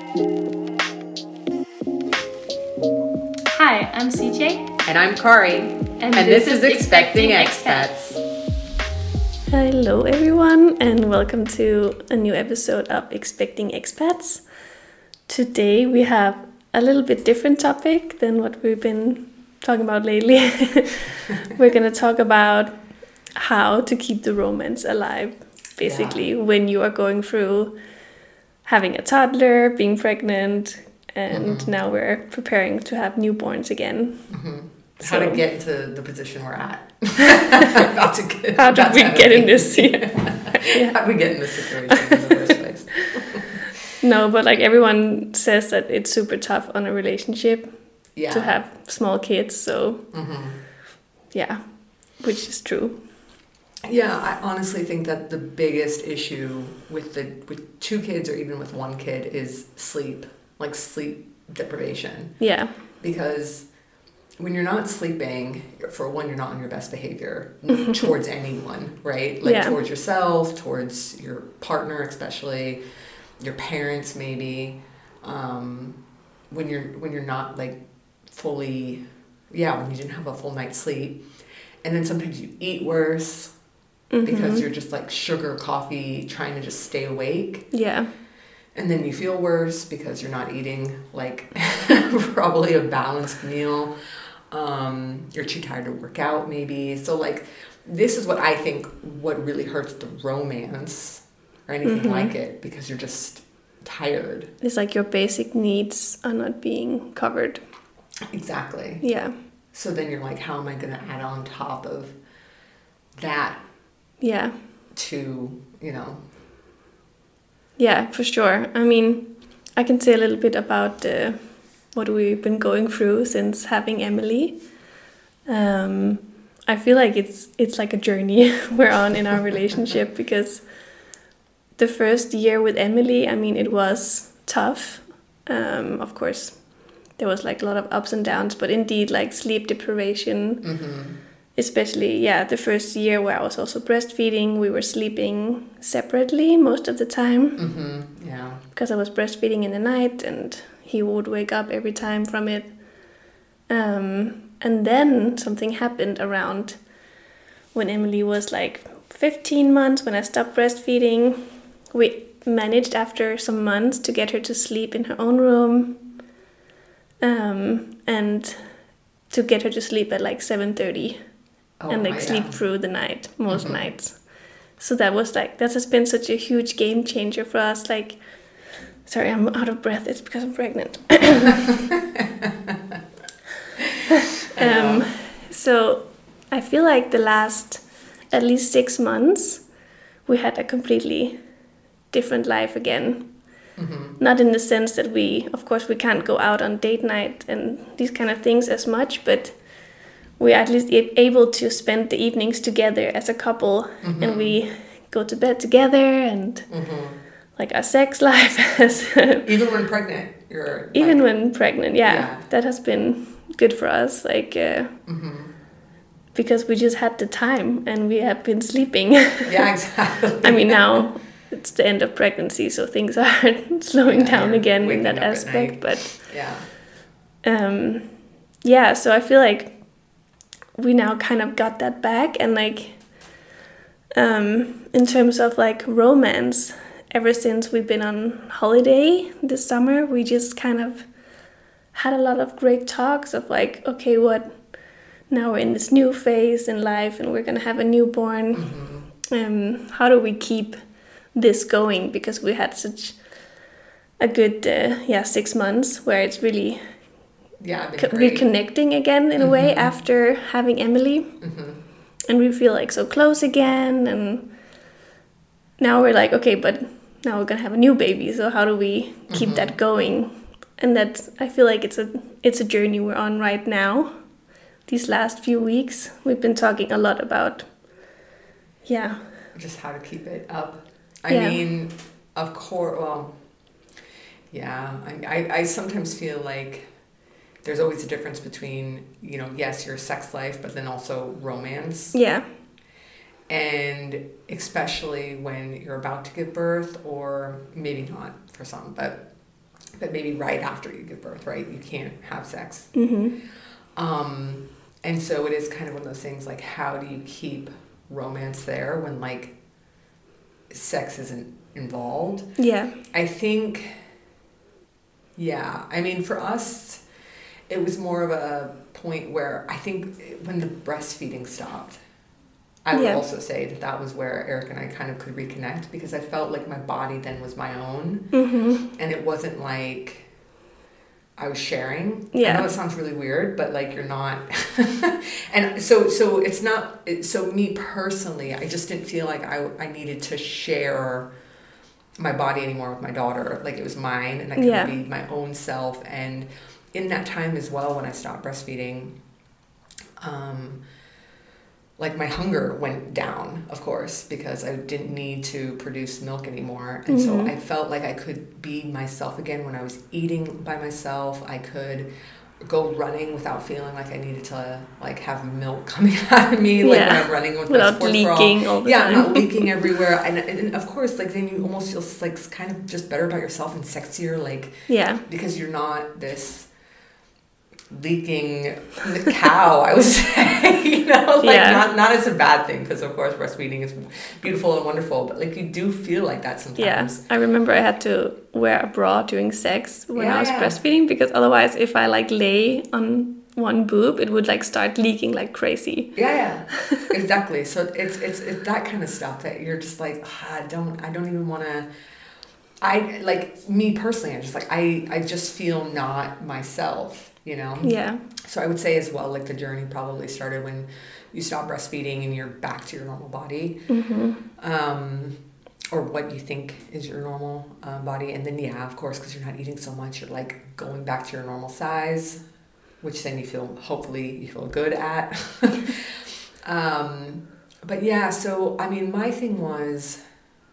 Hi, I'm CJ. And I'm Kari. And this is Expecting Expats. Hello everyone and welcome to a new episode of Expecting Expats. Today we have a little bit different topic than what we've been talking about lately. We're going to talk about how to keep the romance alive, basically, when you are going through having a toddler, being pregnant, and now we're preparing to have newborns again. How to get to the position we're at. How did we get in this? How did we get in this situation in the first place? No, but like everyone says that it's super tough on a relationship to have small kids. So, yeah, which is true. Yeah, I honestly think that the biggest issue with two kids or even with one kid is sleep. Like sleep deprivation. Yeah. Because when you're not sleeping, for one, you're not on your best behavior towards anyone, right? Like towards yourself, towards your partner, especially your parents, maybe. When you're not like fully, when you didn't have a full night's sleep, and then sometimes you eat worse because you're just like sugar, coffee, trying to just stay awake. Yeah. And then you feel worse because you're not eating, like, probably a balanced meal. You're too tired to work out, maybe. So, like, this is what I think what really hurts the romance or anything like it, because you're just tired. It's like your basic needs are not being covered. Exactly. Yeah. So then you're like, how am I going to add on top of that? Yeah. To, Yeah, for sure. I mean, I can say a little bit about what we've been going through since having Emily. I feel like it's like a journey we're on in our relationship, because the first year with Emily, I mean, it was tough. Of course, there was like a lot of ups and downs, but indeed, like sleep deprivation. Especially, the first year where I was also breastfeeding, we were sleeping separately most of the time. Because I was breastfeeding in the night and he would wake up every time from it. And then something happened around when Emily was like 15 months, when I stopped breastfeeding. We managed after some months to get her to sleep in her own room. And to get her to sleep at like 7:30. And like sleep through the night, most nights. So that has been such a huge game changer for us. Like, sorry, I'm out of breath. It's because I'm pregnant. So I feel like the last at least 6 months, we had a completely different life again. Not in the sense that of course we can't go out on date night and these kind of things as much, but we are at least able to spend the evenings together as a couple, and we go to bed together, and like our sex life has... Even when pregnant, when pregnant, that has been good for us, like, because we just had the time, and we have been sleeping. Yeah, exactly. I mean, now it's the end of pregnancy, so things are slowing down again in that aspect, but... so I feel like we now kind of got that back, and like in terms of like romance, ever since we've been on holiday this summer, we just kind of had a lot of great talks of like, okay, now we're in this new phase in life and we're gonna have a newborn. How do we keep this going, because we had such a good 6 months where it's really reconnecting again in a way after having Emily, and we feel like so close again, and now we're like, okay, but now we're gonna have a new baby, so how do we keep that going? And I feel like it's a journey we're on right now. These last few weeks we've been talking a lot about just how to keep it up. I mean, of course, I sometimes feel like there's always a difference between, yes, your sex life, but then also romance. Yeah. And especially when you're about to give birth, or maybe not for some, but but maybe right after you give birth, right? You can't have sex. Mm-hmm. And so it is kind of one of those things like, how do you keep romance there when like sex isn't involved? Yeah. I think, I mean, for us, it was more of a point where I think when the breastfeeding stopped, I would also say that was where Eric and I kind of could reconnect, because I felt like my body then was my own. Mm-hmm. And it wasn't like I was sharing. Yeah. I know it sounds really weird, but like you're not. And so it's not, so me personally, I just didn't feel like I needed to share my body anymore with my daughter. Like it was mine, and I could be my own self. And in that time as well, when I stopped breastfeeding, like my hunger went down, of course, because I didn't need to produce milk anymore. And so I felt like I could be myself again when I was eating by myself. I could go running without feeling like I needed to like have milk coming out of me, like when I'm running with my sports bra. Without leaking all the time. Not leaking everywhere. And of course, like then you almost feel like kind of just better about yourself and sexier, like because you're not this leaking cow, I would say, you know, like not as a bad thing, because of course breastfeeding is beautiful and wonderful, but like you do feel like that sometimes. I remember I had to wear a bra during sex when I was breastfeeding, because otherwise if I like lay on one boob, it would like start leaking like crazy. Exactly. So it's that kind of stuff that you're just like, I don't even want to. I like, me personally, I'm just like, I just feel not myself, you know? So I would say as well, like the journey probably started when you stop breastfeeding and you're back to your normal body, or what you think is your normal body. And then, of course, because you're not eating so much, you're like going back to your normal size, which then hopefully you feel good at. But so, I mean, my thing was,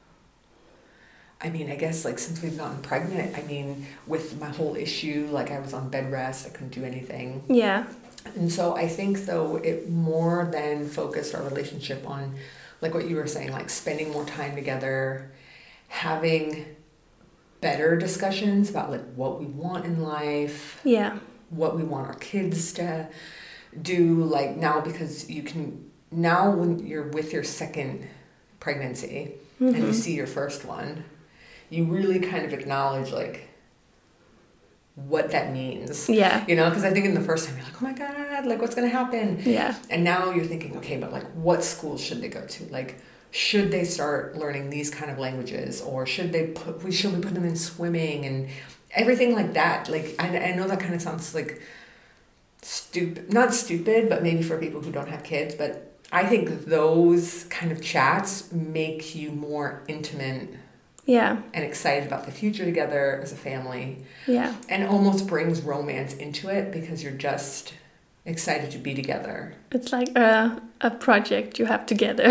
I mean, I guess like since we've gotten pregnant, I mean, with my whole issue, like I was on bed rest, I couldn't do anything. And so I think though it more than focused our relationship on like what you were saying, like spending more time together, having better discussions about like what we want in life, what we want our kids to do, like now, because you can, now when you're with your second pregnancy and you see your first one, you really kind of acknowledge like what that means. You know, because I think in the first time you're like, oh my God, like what's going to happen? And now you're thinking, okay, but like what schools should they go to? Like, should they start learning these kind of languages, or should we put them in swimming and everything like that? Like, I know that kind of sounds like not stupid, but maybe for people who don't have kids, but I think those kind of chats make you more intimate and excited about the future together as a family. And almost brings romance into it, because you're just excited to be together. It's like a project you have together.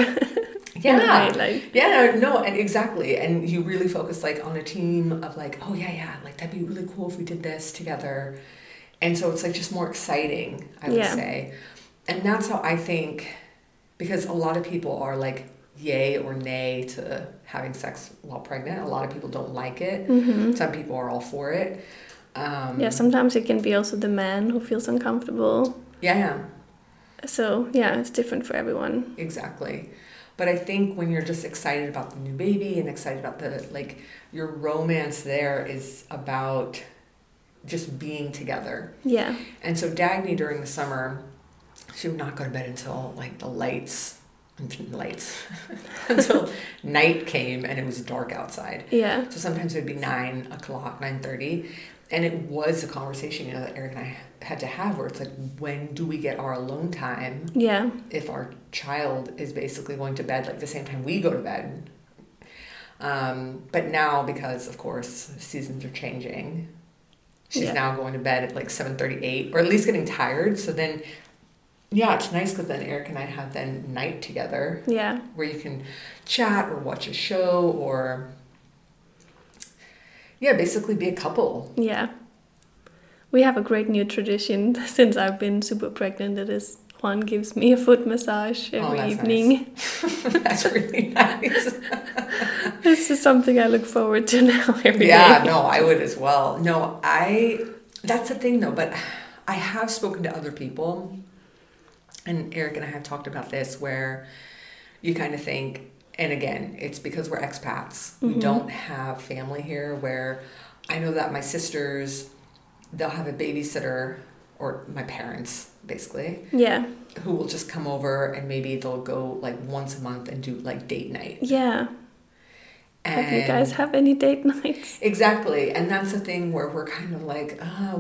And exactly. And you really focus like on a team of like, oh like that'd be really cool if we did this together. And so it's like just more exciting, I would say. And that's how I think, because a lot of people are like yay or nay to having sex while pregnant. A lot of people don't like it. Some people are all for it. Sometimes it can be also the man who feels uncomfortable. So it's different for everyone. Exactly. But I think when you're just excited about the new baby and excited about the, like, your romance there is about just being together. And so Dagny during the summer, she would not go to bed until like the lights until night came and it was dark outside. So sometimes it would be 9 o'clock, 9:30. And it was a conversation, you know, that Eric and I had to have, where it's like, when do we get our alone time? If our child is basically going to bed like the same time we go to bed. But now, because of course seasons are changing, she's now going to bed at like 7:38, or at least getting tired. So then, it's nice, because then Eric and I have then night together. Where you can chat or watch a show or basically be a couple. We have a great new tradition since I've been super pregnant. That is, Juan gives me a foot massage every evening. Nice. That's really nice. This is something I look forward to now every day. Yeah, no, I would as well. No, that's the thing though, but I have spoken to other people, and Eric and I have talked about this, where you kind of think, and again, it's because we're expats. We don't have family here, where I know that my sisters, they'll have a babysitter, or my parents, basically. Yeah. Who will just come over, and maybe they'll go like once a month and do like date night. Yeah. And have you guys have any date nights? Exactly. And that's the thing where we're kind of like,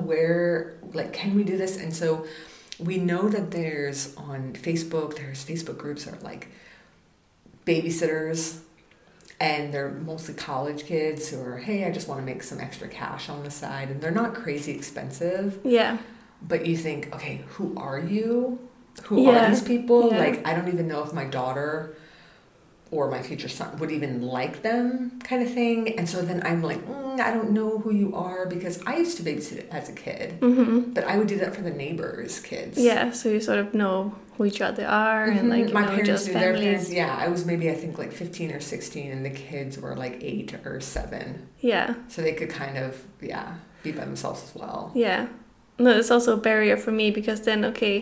can we do this? And so we know that there's Facebook groups that are like babysitters, and they're mostly college kids who are, hey, I just want to make some extra cash on the side. And they're not crazy expensive. Yeah. But you think, okay, who are you? Who are these people? Yeah. Like, I don't even know if my daughter or my future son would even like them, kind of thing. And so then I'm like, I don't know who you are, because I used to babysit as a kid, but I would do that for the neighbors' kids. Yeah, so you sort of know who each other are, and like my parents just knew families. Their parents. Yeah, I was maybe, I think, like 15 or 16, and the kids were like 8 or 7. Yeah. So they could kind of, be by themselves as well. Yeah. No, it's also a barrier for me, because then,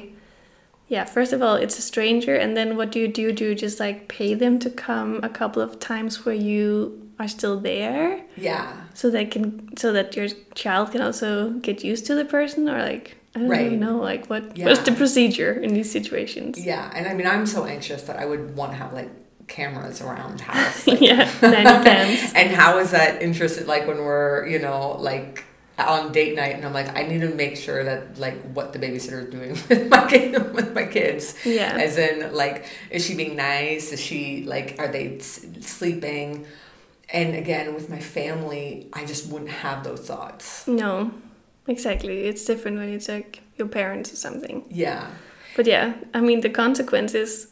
first of all, it's a stranger, and then what do you do? Do you just like pay them to come a couple of times where you are still there? Yeah. So that your child can also get used to the person, or like, I don't really know, like what's the procedure in these situations? Yeah, and I mean, I'm so anxious that I would want to have like cameras around the house. Like, nanny cams. And how is that interested, like when we're, like on date night, and I'm like, I need to make sure that like what the babysitter is doing with my kids. Yeah. As in, like, is she being nice? Is she like, are they sleeping? And again, with my family, I just wouldn't have those thoughts. No, exactly. It's different when it's like your parents or something. Yeah. But yeah, I mean, the consequences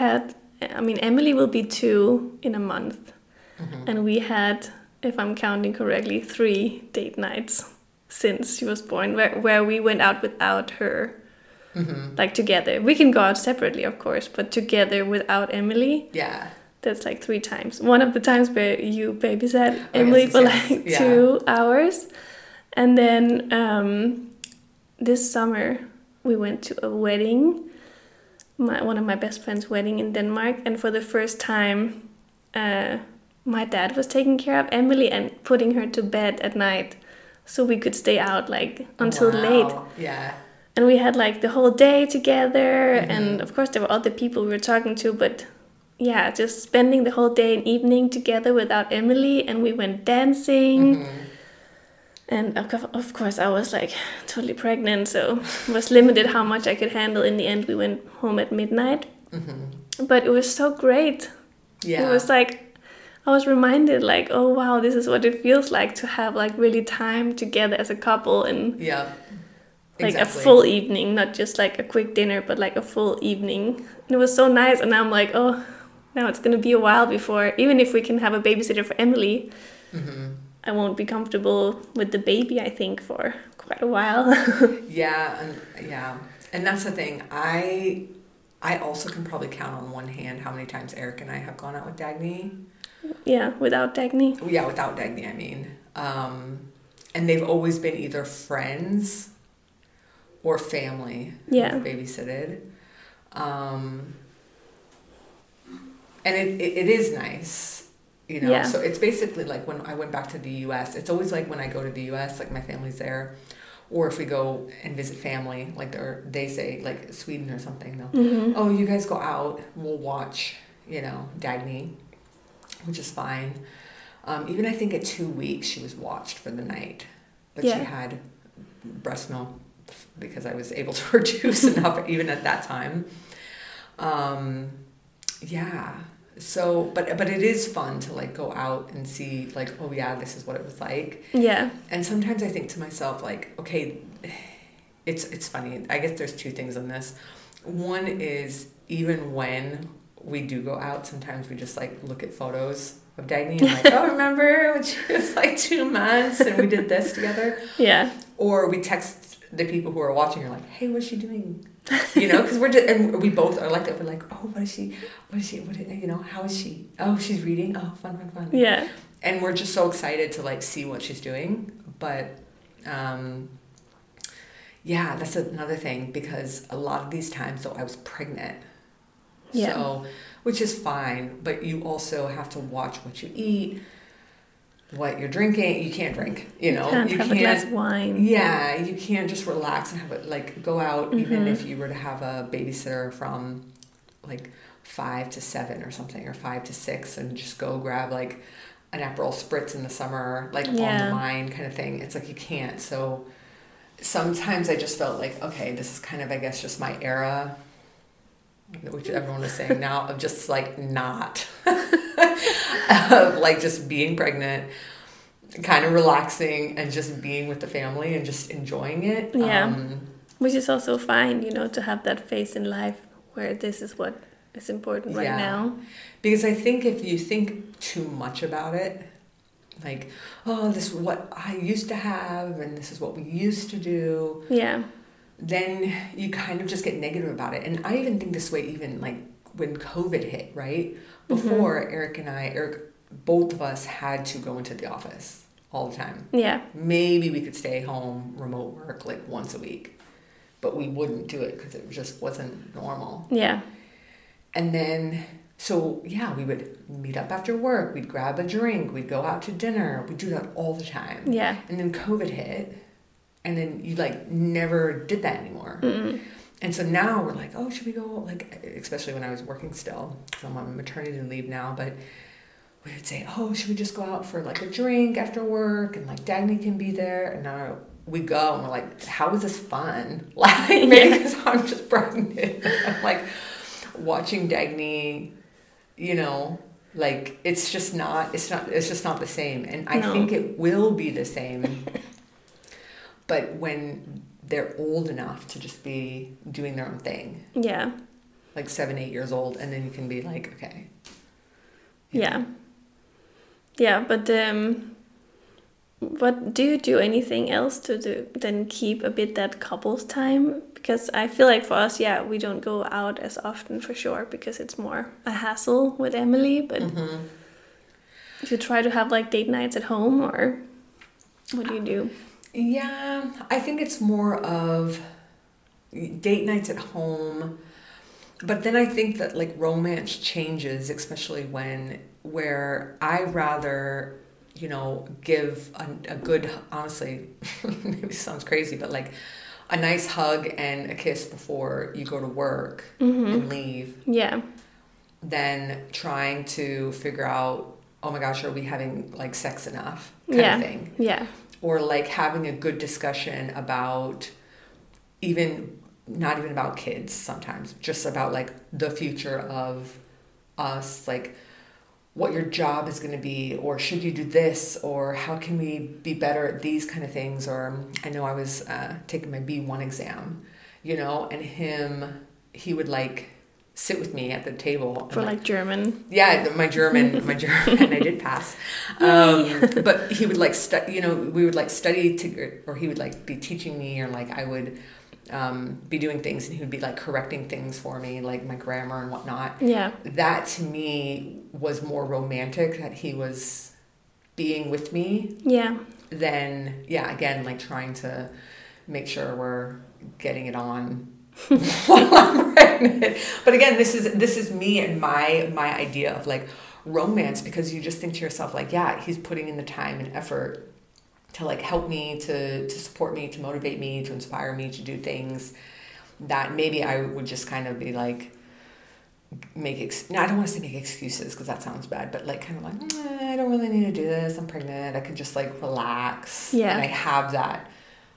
Emily will be 2 in a month. And we had, if I'm counting correctly, 3 date nights since she was born, where we went out without her, like together. We can go out separately, of course, but together without Emily. Yeah. That's like 3 times. One of the times where you babysat Emily for like 2 hours. And then this summer we went to a wedding, one of my best friend's wedding in Denmark. And for the first time, my dad was taking care of Emily and putting her to bed at night, so we could stay out like until late. Yeah. And we had like the whole day together, and of course there were other people we were talking to, but yeah, just spending the whole day and evening together without Emily. And we went dancing. And of course I was like totally pregnant, so it was limited how much I could handle. In the end we went home at midnight. But it was so great. Yeah. It was like, I was reminded like, oh wow, this is what it feels like to have like really time together as a couple, and like a full evening, not just like a quick dinner, but like a full evening. And it was so nice. And I'm like, oh, now it's gonna be a while before, even if we can have a babysitter for Emily, I won't be comfortable with the baby, I think, for quite a while. And that's the thing. I also can probably count on one hand how many times Eric and I have gone out with Dagny. Yeah, without Dagny. Yeah, without Dagny, I mean. And they've always been either friends or family who've babysitted. And it is nice, So it's basically like when I went back to the U.S., it's always like when I go to the U.S., like my family's there. Or if we go and visit family, like they say, like Sweden or something, they'll, oh, you guys go out, we'll watch, Dagny, which is fine. Even I think at 2 weeks she was watched for the night, but she had breast milk because I was able to produce enough even at that time. So, but it is fun to like go out and see like, oh yeah, this is what it was like. Yeah. And sometimes I think to myself like, okay, it's funny. I guess there's 2 things on this. One is, even when we do go out, sometimes we just like look at photos of Dagny and like, oh, remember when she was like 2 months and we did this together? Yeah. Or we text the people who are watching are like, hey, what's she doing? You know, because we both are like that. We're like, oh, what is she, you know, how is she? Oh, she's reading. Oh, fun. Yeah. And we're just so excited to like see what she's doing. But, yeah, that's another thing, because a lot of these times, though, I was pregnant. Yeah. So, which is fine, but you also have to watch what you eat, what you're drinking. You can't drink, you know. You can't have a glass of wine. Yeah, you can't just relax and have it, like, go out, even if you were to have a babysitter from, like, 5 to 7 or something, or 5 to 6, and just go grab, like, an Aperol Spritz in the summer, like, on the line kind of thing. It's like you can't. So sometimes I just felt like, okay, this is kind of, I guess, just my era, which everyone is saying now, of just like not of like just being pregnant, kind of relaxing and just being with the family and just enjoying it. Which is also fine, you know, to have that phase in life where this is what is important right now. Because I think if you think too much about it, like, oh, this is what I used to have and this is what we used to do. Yeah. Then you kind of just get negative about it. And I even think this way, even like when COVID hit, right? Before, Eric, both of us had to go into the office all the time. Yeah. Maybe we could stay home, remote work like once a week, but we wouldn't do it because it just wasn't normal. Yeah. And then, so yeah, we would meet up after work. We'd grab a drink. We'd go out to dinner. We'd do that all the time. Yeah. And then COVID hit. And then you like never did that anymore. And so now we're like, oh, should we go? Like, especially when I was working still, because I'm on maternity leave now, but we would say, oh, should we just go out for like a drink after work? And like Dagny can be there. And now we go and we're like, how is this fun? Like, maybe because I'm just pregnant. I'm like watching Dagny, you know, like it's just not the same. And I think it will be the same. But when they're old enough to just be doing their own thing. Yeah. Like 7, 8 years old. And then you can be like, okay. Yeah. Yeah, but what do you do anything else to do than keep a bit that couples time? Because I feel like for us, we don't go out as often for sure, because it's more a hassle with Emily. But do you try to have like date nights at home, or what do you do? Yeah, I think it's more of date nights at home. But then I think that like romance changes, especially where I rather, you know, give a good, honestly, maybe it sounds crazy, but like a nice hug and a kiss before you go to work and leave. Yeah. Than trying to figure out, oh my gosh, are we having like sex enough kind of thing. Yeah. Or like having a good discussion about not even about kids sometimes, just about like the future of us, like what your job is going to be, or should you do this, or how can we be better at these kind of things. Or I know I was taking my B1 exam, you know, and he would like sit with me at the table for like German. Yeah, my German, and I did pass. But he would like we would like study or he would like be teaching me, or like I would be doing things and he would be like correcting things for me, like my grammar and whatnot. Yeah, that to me was more romantic, that he was being with me. Yeah. Than again, like trying to make sure we're getting it on while I'm pregnant. But again, this is me and my idea of like romance, because you just think to yourself like, yeah, he's putting in the time and effort to like help me, to support me, to motivate me, to inspire me to do things that maybe I would just kind of be like I don't want to say make excuses, because that sounds bad, but like kind of like, I don't really need to do this, I'm pregnant, I could just like relax. Yeah. And I have that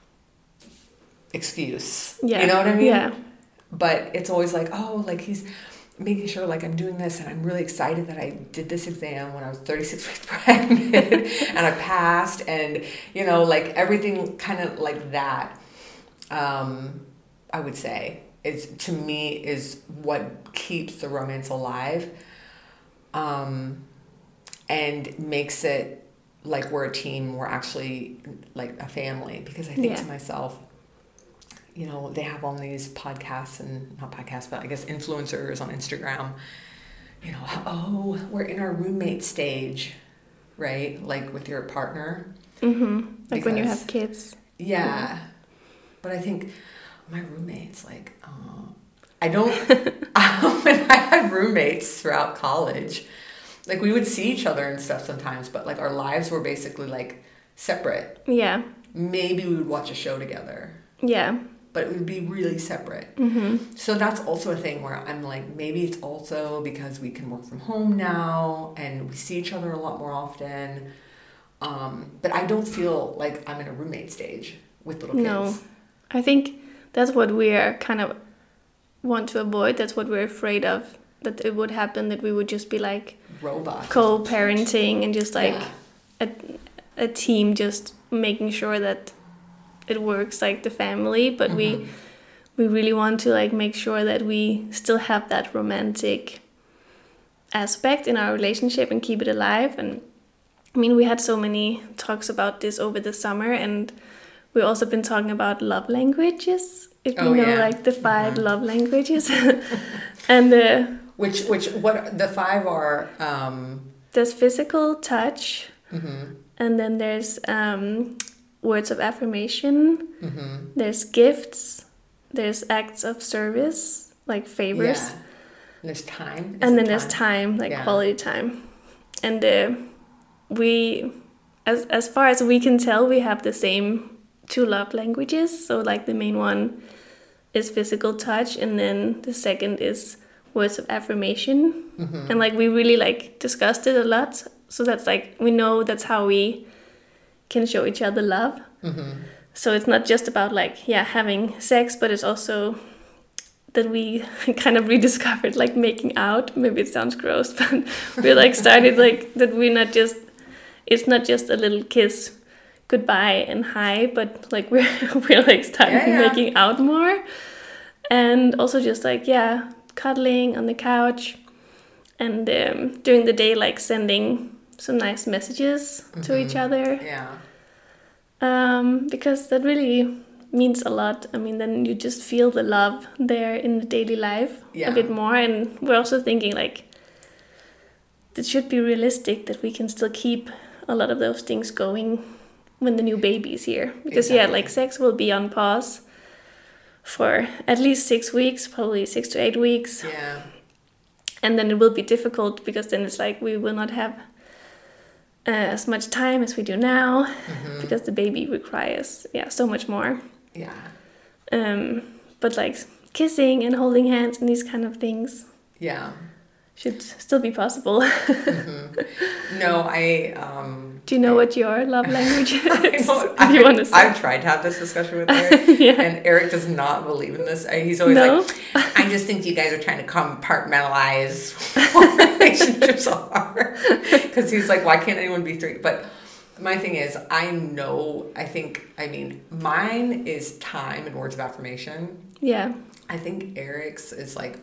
excuse. Yeah. You know what I mean? Yeah. But it's always like, oh, like he's making sure like I'm doing this, and I'm really excited that I did this exam when I was 36 weeks pregnant and I passed, and you know, like everything kind of like that, I would say to me is what keeps the romance alive, and makes it like we're a team, we're actually like a family. Because I think to myself, you know, they have all these podcasts and not podcasts, but I guess influencers on Instagram, you know, oh, we're in our roommate stage, right? Like with your partner. Mm-hmm. Like when you have kids. Yeah. But I think my roommates, like, I don't, when I had roommates throughout college, like we would see each other and stuff sometimes, but like our lives were basically like separate. Yeah. Maybe we would watch a show together. Yeah. But it would be really separate. Mm-hmm. So that's also a thing where I'm like, maybe it's also because we can work from home now and we see each other a lot more often. But I don't feel like I'm in a roommate stage with little kids. No. I think that's what we are kind of want to avoid. That's what we're afraid of, that it would happen, that we would just be like robots, co-parenting and just like a team just making sure that it works like the family, but we really want to like make sure that we still have that romantic aspect in our relationship and keep it alive. And I mean, we had so many talks about this over the summer, and we've also been talking about love languages, if you know, like the 5 love languages. And which what the 5 are? There's physical touch, and then there's words of affirmation, there's gifts, there's acts of service, like favors. Yeah. There's time. And then there's time, like quality time. And we, as far as we can tell, we have the same 2 love languages. So like the main one is physical touch, and then the second is words of affirmation. And like we really like discussed it a lot. So that's like, we know that's how we can show each other love. So it's not just about like, having sex, but it's also that we kind of rediscovered like making out. Maybe it sounds gross, but we like started like that it's not just a little kiss goodbye and hi, but like we're like starting making out more. And also just like, cuddling on the couch, and during the day like sending some nice messages to each other. Because that really means a lot. I mean, then you just feel the love there in the daily life a bit more. And we're also thinking like it should be realistic that we can still keep a lot of those things going when the new baby is here. Because like sex will be on pause for at least 6 weeks, probably 6 to 8 weeks. And then it will be difficult, because then it's like we will not have as much time as we do now, because the baby requires so much more. But like kissing and holding hands and these kind of things should still be possible. No, do you know what your love language is? I've tried to have this discussion with Eric, and Eric does not believe in this. He's always like, I just think you guys are trying to compartmentalize what relationships are. Because he's like, why can't anyone be 3? But my thing is, mine is time and words of affirmation. I think Eric's is like,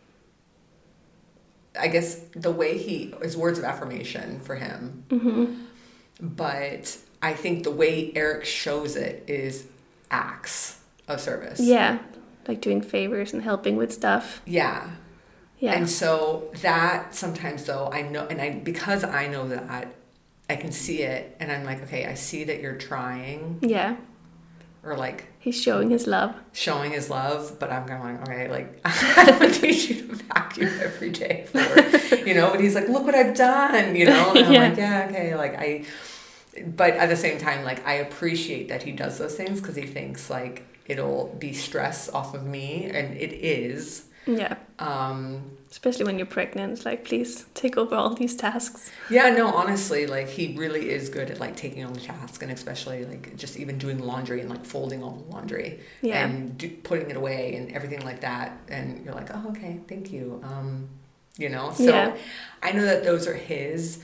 I guess the way is words of affirmation for him. But I think the way Eric shows it is acts of service. Like doing favors and helping with stuff. And so that sometimes though, I know, and because I know that, I can see it, and I'm like, okay, I see that you're trying. Or like, he's showing his love. But I'm kind of like, okay, like, I don't teach you to vacuum every day but he's like, look what I've done, and I'm like, okay, like but at the same time, like, I appreciate that he does those things, because he thinks like it'll be stress off of me, and it is. Especially when you're pregnant, it's like, please take over all these tasks. Honestly, like, he really is good at like taking on the task, and especially like just even doing laundry and like folding all the laundry and putting it away and everything like that. And you're like, oh, okay, thank you. So I know that those are his.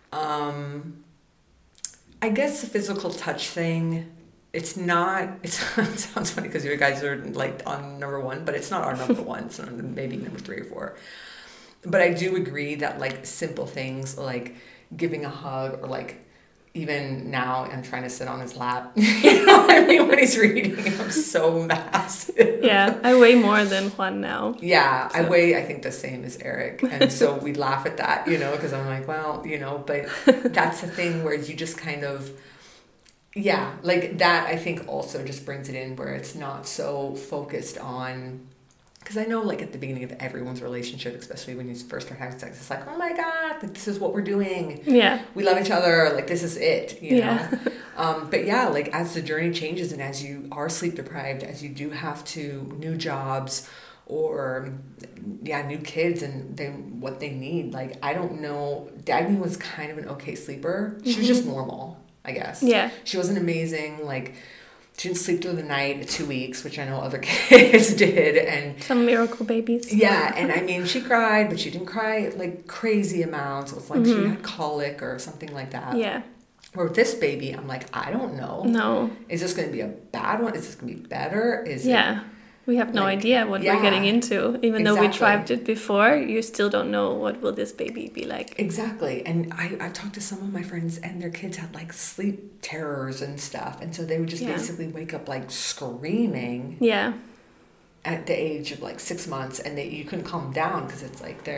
I guess the physical touch thing, it sounds funny because you guys are like on number 1, but it's not our number 1. It's maybe number 3 or 4. But I do agree that like simple things like giving a hug, or like, even now I'm trying to sit on his lap. You know what I mean? When he's reading, I'm so massive. Yeah, I weigh more than Juan now. Yeah, so. I weigh, I think, the same as Eric. And so we laugh at that, you know, because I'm like, well, you know, but that's the thing where you just kind of, yeah, like that I think also just brings it in where it's not so focused on, because I know like at the beginning of everyone's relationship, especially when you first start having sex, it's like, oh my God, like, this is what we're doing. Yeah. We love each other. Like, this is it, you know? But yeah, like as the journey changes and as you are sleep deprived, as you do have to new jobs or new kids and what they need. Like, I don't know. Dagny was kind of an okay sleeper. She was just normal, I guess. Yeah. She wasn't amazing. Like, she didn't sleep through the night 2 weeks, which I know other kids did. And some miracle babies. Yeah, and I mean, she cried, but she didn't cry like crazy amounts. It was like she had colic or something like that. Yeah. Where with this baby, I'm like, I don't know. No. Is this going to be a bad one? Is this going to be better? We have no idea what we're getting into. Even though we tried it before, you still don't know what will this baby be like. Exactly. And I've talked to some of my friends and their kids had like sleep terrors and stuff. And so they would just basically wake up like screaming. Yeah. At the age of like 6 months. And you couldn't calm down because it's like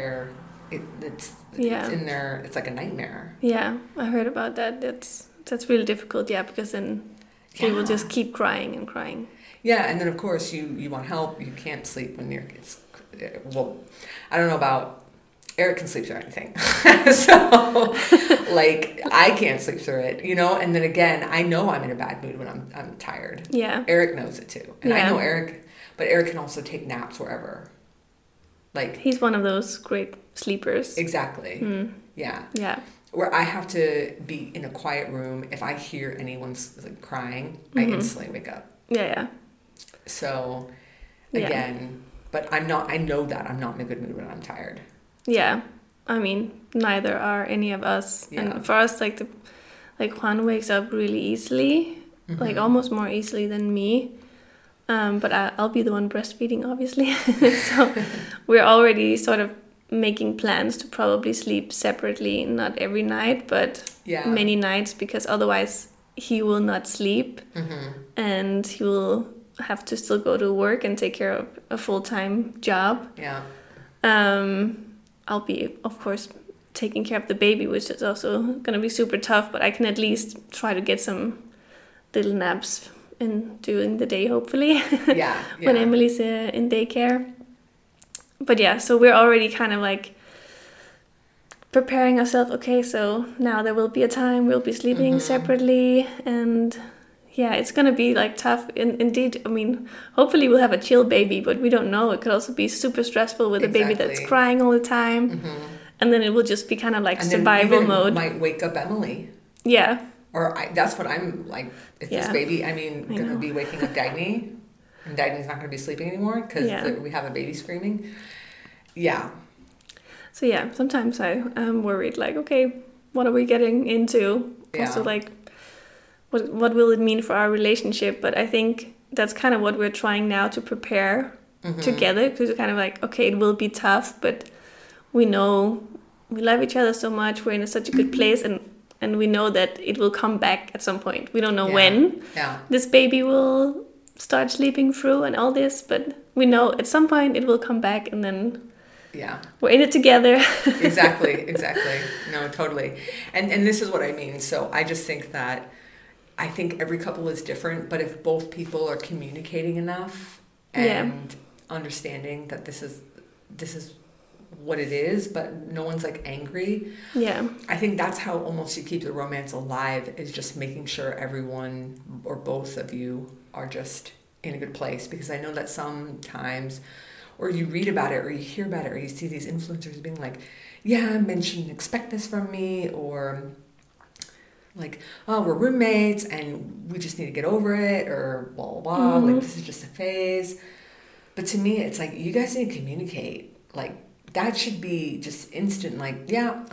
it's in there. It's like a nightmare. Yeah. I heard about that. That's really difficult. Yeah. Because then they will just keep crying and crying. Yeah, and then of course you want help. You can't sleep when it's well. I don't know about Eric can sleep through anything, so like I can't sleep through it, you know. And then again, I know I'm in a bad mood when I'm tired. Yeah, Eric knows it too, and I know Eric, but Eric can also take naps wherever. Like he's one of those great sleepers. Exactly. Yeah. Yeah. Where I have to be in a quiet room. If I hear anyone's like crying, I instantly wake up. Yeah. So, again, but I know that I'm not in a good mood when I'm tired. Yeah. I mean, neither are any of us. Yeah. And for us, like Juan wakes up really easily, like almost more easily than me. But I'll be the one breastfeeding, obviously. So we're already sort of making plans to probably sleep separately, not every night, but many nights, because otherwise he will not sleep and he will have to still go to work and take care of a full-time job. Yeah. I'll be, of course, taking care of the baby, which is also going to be super tough, but I can at least try to get some little naps during the day, hopefully. Yeah. When Emily's in daycare. But yeah, so we're already kind of like preparing ourselves. Okay, so now there will be a time we'll be sleeping separately, and yeah, it's gonna be like tough. Indeed, I mean, hopefully we'll have a chill baby, but we don't know. It could also be super stressful with a baby that's crying all the time, and then it will just be kind of like survival mode. Might wake up Emily. Yeah. Or that's what I'm like. Is this baby? I mean, gonna be waking up Dagny, and Dagny's not gonna be sleeping anymore because we have a baby screaming. Yeah. So yeah, sometimes I'm worried. Like, okay, what are we getting into? Also, like, what will it mean for our relationship? But I think that's kind of what we're trying now to prepare together, because we're kind of like, okay, it will be tough, but we know we love each other so much. We're in such a good place, and we know that it will come back at some point. We don't know when this baby will start sleeping through and all this, but we know at some point it will come back, and then we're in it together. Exactly. No, totally. And this is what I mean. So I just think that I think every couple is different, but if both people are communicating enough and understanding that this is what it is, but no one's like angry. Yeah. I think that's how almost you keep the romance alive, is just making sure everyone or both of you are just in a good place. Because I know that sometimes, or you read about it or you hear about it or you see these influencers being like, men shouldn't expect this from me, or like, oh, we're roommates and we just need to get over it, or blah, blah, blah. Like, this is just a phase. But to me, it's like, you guys need to communicate. Like, that should be just instant, like,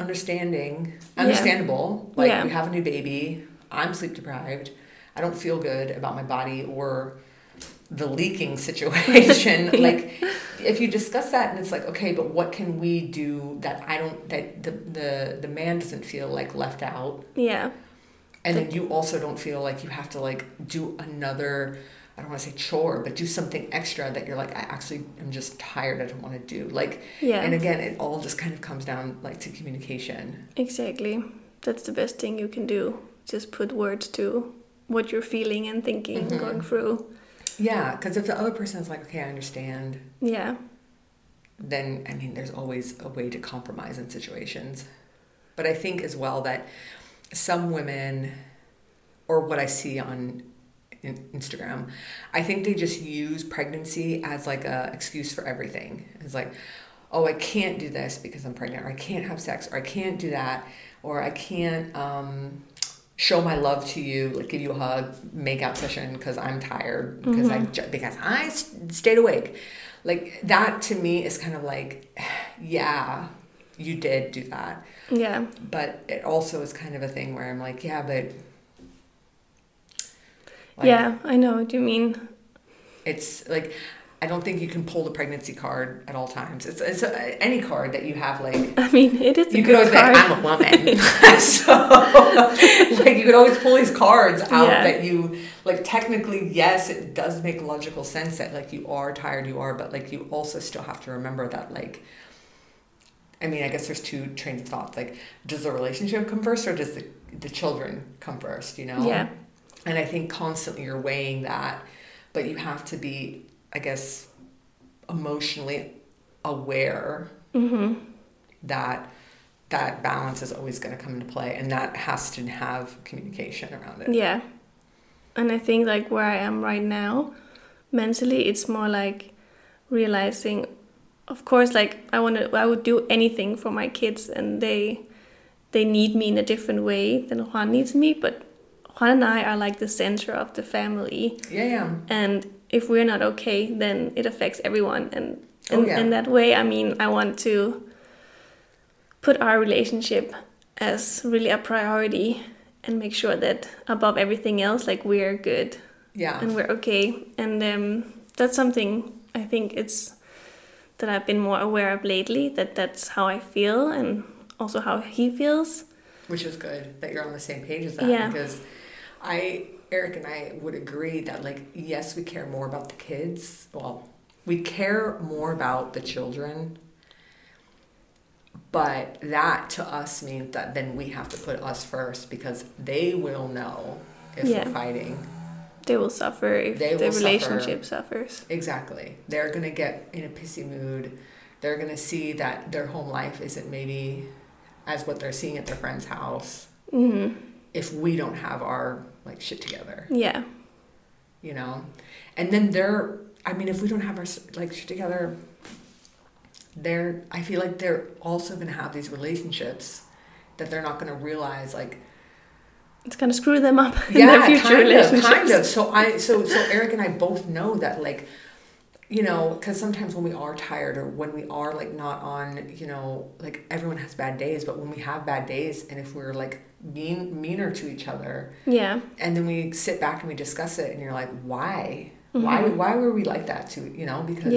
understandable. Like, we have a new baby. I'm sleep deprived. I don't feel good about my body or the leaking situation. Like, if you discuss that and it's like, okay, but what can we do that the man doesn't feel like left out? Yeah. And then you also don't feel like you have to like do another, I don't want to say chore, but do something extra that you're like, I actually am just tired, I don't want to do. Like, and again, it all just kind of comes down like to communication. Exactly. That's the best thing you can do. Just put words to what you're feeling and thinking, going through. Yeah, because if the other person is like, okay, I understand. Yeah. Then, I mean, there's always a way to compromise in situations. But I think as well that some women, or what I see on Instagram, I think they just use pregnancy as like a excuse for everything. It's like, oh, I can't do this because I'm pregnant, or I can't have sex, or I can't do that, or I can't show my love to you, like give you a hug, make out session because I'm tired, because I stayed awake. Like that to me is kind of like, yeah, you did do that. Yeah. But it also is kind of a thing where I'm like, yeah, but. Like, yeah, I know what you mean. It's like, I don't think you can pull the pregnancy card at all times. It's any card that you have, like. I mean, it is. You could always be like, I'm a woman, so like you could always pull these cards out that you like. Technically, yes, it does make logical sense that like you are tired, but like you also still have to remember that like. I mean, I guess there's two trains of thought. Like, does the relationship come first, or does the children come first? You know. Yeah. And I think constantly you're weighing that, but you have to be, I guess, emotionally aware that balance is always going to come into play, and that has to have communication around it. Yeah. And I think like where I am right now, mentally, it's more like realizing, of course, like I would do anything for my kids, and they need me in a different way than Juan needs me, but Juan and I are like the center of the family. Yeah. And if we're not okay, then it affects everyone. And in that way, I mean, I want to put our relationship as really a priority and make sure that above everything else, like we're good. Yeah. And we're okay. And that's something I think that I've been more aware of lately, that's how I feel and also how he feels. Which is good that you're on the same page as that, because Eric and I would agree that, like, yes, we care more about the kids. Well, we care more about the children, but that to us means that then we have to put us first, because they will know if we're fighting. They will suffer if the relationship suffers. Exactly. They're going to get in a pissy mood. They're going to see that their home life isn't maybe as what they're seeing at their friend's house. Mm-hmm. If we don't have our like shit together. Yeah. You know? And then if we don't have our like shit together, I feel like they're also going to have these relationships that they're not going to realize, like, it's going to screw them up in their future relationships. Kind of. So Eric and I both know that, like, you know, because sometimes when we are tired or when we are like not on, you know, like everyone has bad days, but when we have bad days and if we're like meaner to each other, and then we sit back and we discuss it, and you're like, why? Mm-hmm. Why were we like that to, you know? Because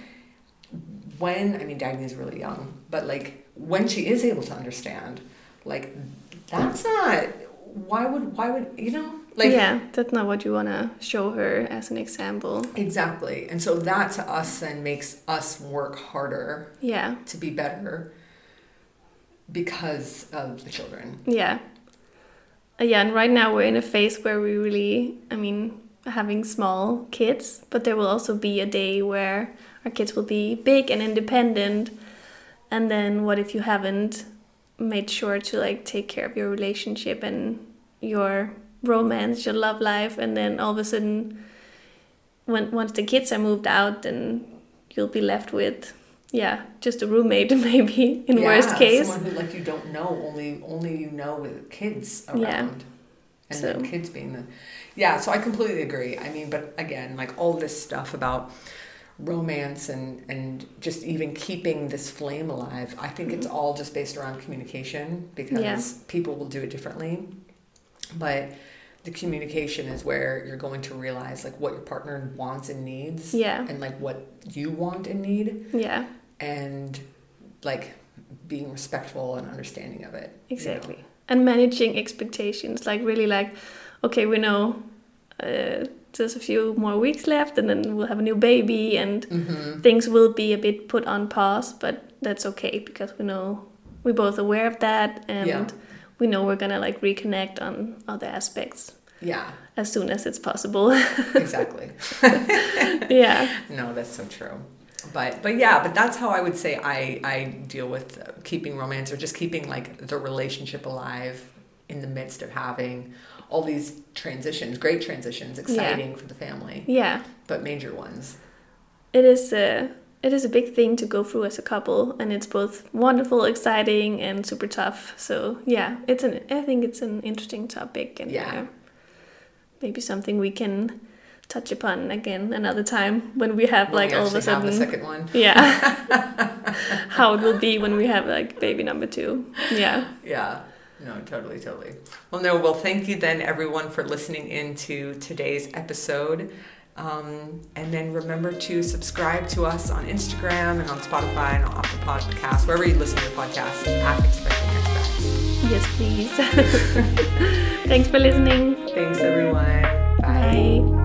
Dagny is really young, but like when she is able to understand, like that's not. Why would you know? Like, that's not what you want to show her as an example. Exactly. And so that to us then makes us work harder to be better because of the children. Yeah. And right now we're in a phase where we really, having small kids, but there will also be a day where our kids will be big and independent. And then what if you haven't made sure to like take care of your relationship and your romance, your love life, and then all of a sudden once the kids are moved out, then you'll be left with just a roommate maybe in worst case. Someone who like you don't know, only you know with kids around. And then kids being so I completely agree. But again, like all this stuff about romance and just even keeping this flame alive, I think it's all just based around communication, because people will do it differently. But the communication is where you're going to realize like what your partner wants and needs, and like what you want and need, and like being respectful and understanding of it. Exactly. You know? and managing expectations, like really like, okay, we know there's a few more weeks left and then we'll have a new baby and things will be a bit put on pause, but that's okay because we know we're both aware of that, and we know we're gonna like reconnect on other aspects as soon as it's possible. Exactly. No, that's so true. But that's how I would say I deal with keeping romance, or just keeping like the relationship alive in the midst of having all these transitions, great transitions, exciting for the family. Yeah. But major ones. It is a big thing to go through as a couple, and it's both wonderful, exciting, and super tough. So yeah, I think it's an interesting topic, and maybe something we can touch upon again another time when we have like all of a sudden have the second one. How it will be when we have like baby number 2. No, totally. Well, thank you then everyone for listening in to today's episode. And then remember to subscribe to us on Instagram and on Spotify and on Apple Podcasts, wherever you listen to your podcast, at Expecting Expats. Yes, please. Thanks for listening. Thanks, everyone. Bye. Bye.